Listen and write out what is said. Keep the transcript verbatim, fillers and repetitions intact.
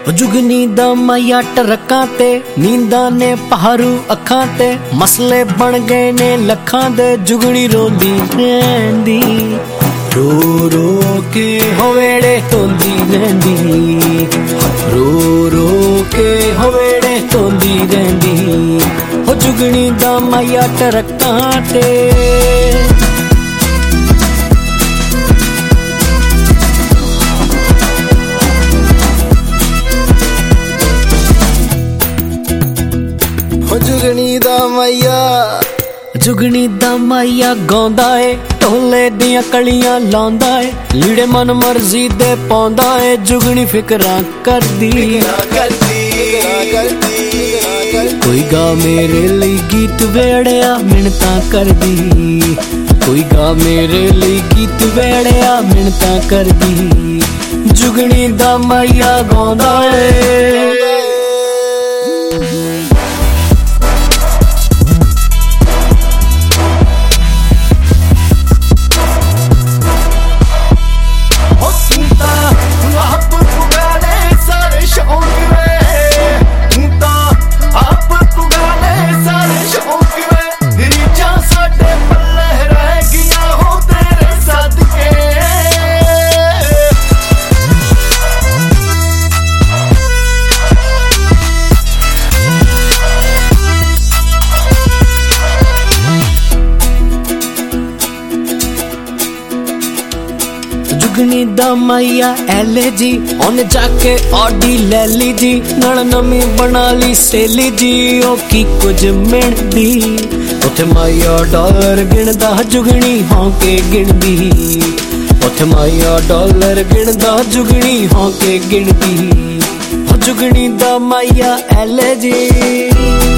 जुगनी दा माया टरकां ते नींदा ने पहारू अखां ते मसले बन गए ने लखां दे जुगनी रोंदी रहिंदी रो रो के हवेड़े तोंदी रहिंदी रो रो के हवेड़े तोंदी रहिंदी हो जुगनी दा माया टरकां ते जुगनी दा माया जुगनी दा माया गाउंदा है ढोले दियां कलियां लांदा है लीड़े मन मर्जी दे पाउंदा है जुगनी फिकरां करदी कोई गा मेरे लिए गीत वेड़िया मिन्नतां करदी कोई गा मेरे लिए गीत वेड़िया मिन्नतां करदी जुगनी दा माया गाउंदा है जुगनी दा माया एले जी उन जाके ऑडी ले ली जी नाल नमी बना ली सेली जी ओ की कुछ मिलदी उथे माया डॉलर गिनदा जुगनी होके गिनदी उथे माया डॉलर गिनदा जुगनी होके गिनदी जुगनी दा माया एले जी।